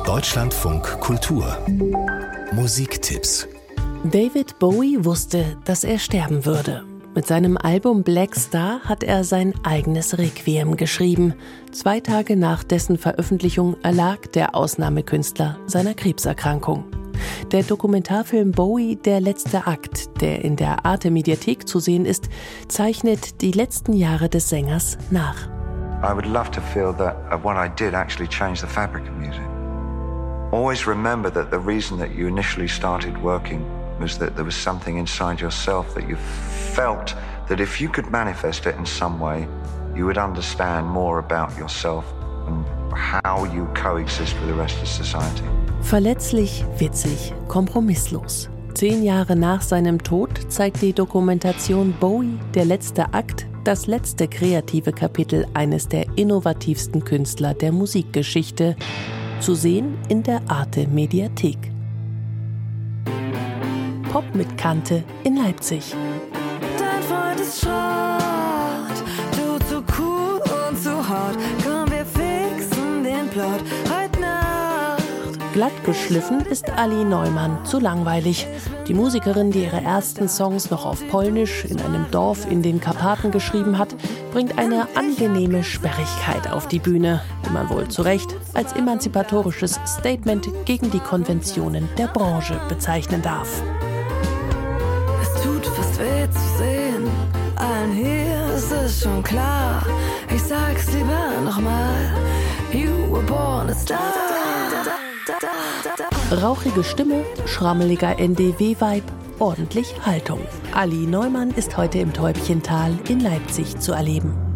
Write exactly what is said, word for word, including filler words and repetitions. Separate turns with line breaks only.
Deutschlandfunk Kultur Musiktipps.
David Bowie wusste, dass er sterben würde. Mit seinem Album Black Star hat er sein eigenes Requiem geschrieben. Zwei Tage nach dessen Veröffentlichung erlag der Ausnahmekünstler seiner Krebserkrankung. Der Dokumentarfilm Bowie, der letzte Akt, der in der Arte-Mediathek zu sehen ist, zeichnet die letzten Jahre des Sängers nach.
I would love to feel that what I did actually changed the fabric of music. Always remember that the reason that you initially started working was that there was something inside yourself that you felt that if you could manifest it in some way, you would understand more about yourself and how you coexist with the rest of society.
Verletzlich, witzig, kompromisslos. Zehn Jahre nach seinem Tod zeigt die Dokumentation Bowie, der letzte Akt, das letzte kreative Kapitel eines der innovativsten Künstler der Musikgeschichte. Zu sehen in der Arte-Mediathek. Pop mit Kante in Leipzig.
Dein Freund ist Schrott, du zu cool und zu hart. Komm, wir fixen den Plot heute Nacht.
Glatt geschliffen ist Ali Neumann zu langweilig. Die Musikerin, die ihre ersten Songs noch auf Polnisch in einem Dorf in den Karpaten geschrieben hat, bringt eine angenehme Sperrigkeit auf die Bühne, die man wohl zu Recht als emanzipatorisches Statement gegen die Konventionen der Branche bezeichnen darf.
Es tut fast weh zu sehen, allen hier ist es schon klar. Ich sag's lieber nochmal, you were born a star.
Rauchige Stimme, schrammeliger N D W-Vibe, ordentlich Haltung. Ali Neumann ist heute im Täubchental in Leipzig zu erleben.